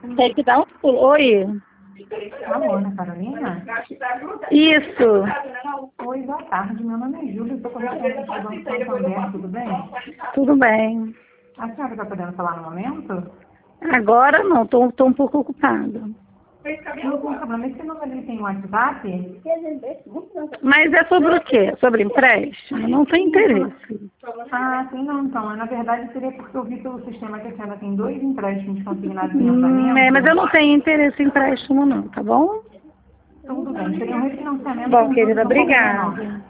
Tem que dar um pulo. Oi. Alô, Ana Carolina? Isso. Oi, boa tarde. Meu nome é Júlia, estou correspondente do Banco Santander, tudo bem? Tudo bem. A senhora está podendo falar no momento? Agora não, tô um pouco ocupada. Não tem problema. Esse número ele tem WhatsApp? Mas é sobre o quê? Sobre empréstimo? Não tem interesse. Ah, sim, não. Então, na verdade, seria porque eu vi pelo sistema que a senhora tem 2 empréstimos consignados em andamento. Mas eu não tenho interesse em empréstimo não, tá bom? Tudo bem. Seria um refinanciamento Bom, com juros querida, um pouco menor. obrigada.